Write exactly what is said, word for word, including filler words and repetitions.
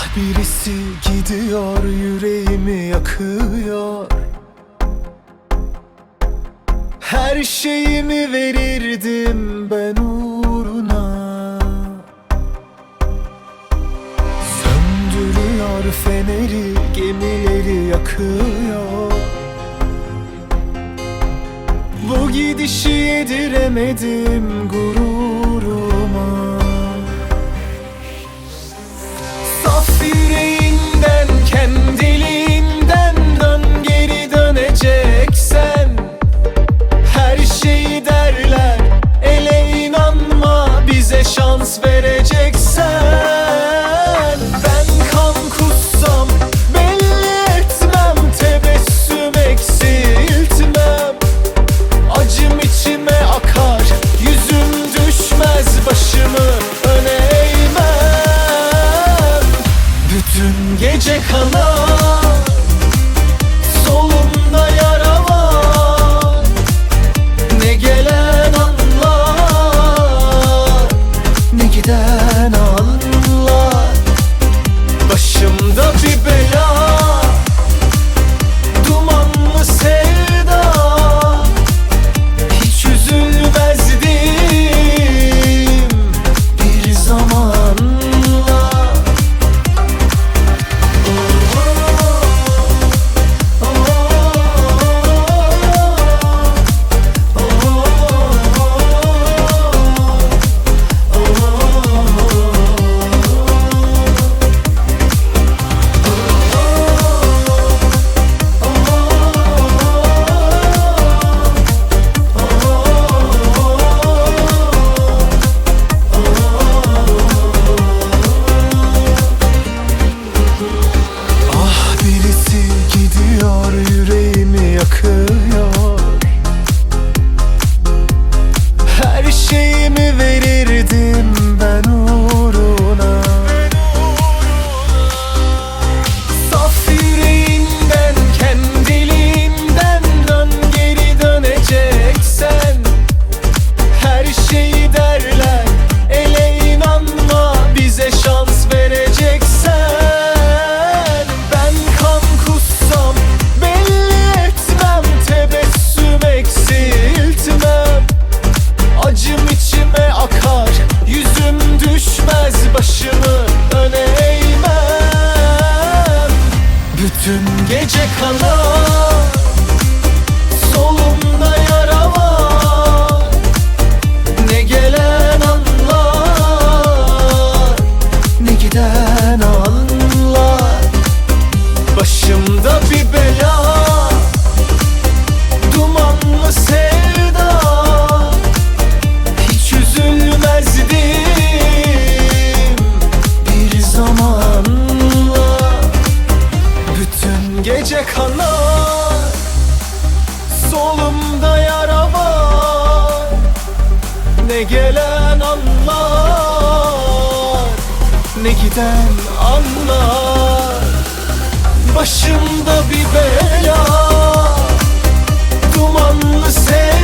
Birisi gidiyor, yüreğimi yakıyor. Her şeyimi verirdim ben uğruna. Söndürüyor feneri, gemileri yakıyor. Bu gidişi yediremedim gururuma. Saf yüreğinden, kendiliğinden dön, geri döneceksen. Her şeyi derler, ele inanma, bize şans vereceksen. Ben kan kussam belli etmem, tebessüm eksiltmem. Acım içime akar, yüzüm düşmez, başımı öne eğmem. Bütün gece kanar, solumda yara var. Ne gelen anlar, ne giden anlar. Başımda bir bela, dumanlı sevda. Hiç üzülmezdim bir zamanla. Birisi gidiyor, yüreğimi yakıyor. Her şeyimi verirdim ben uğruna. Saf yüreğinden, kendiliğinden dön, geri döneceksen. Her şeyi derler, ele inanma, bize şans vereceksen. Acım içime akar, yüzüm düşmez, başımı öne eğmem. Bütün gece kanar, solumda yara var. Ne gelen anlar, ne giden anlar. Başımda bir bela, dumanlı sevda. Hiç üzülmezdim bir zamanla. Bütün gece kanar, solumda yara var. Ne gelen anlar, ne giden anlar. Başımda bir bela, dumanlı sevda.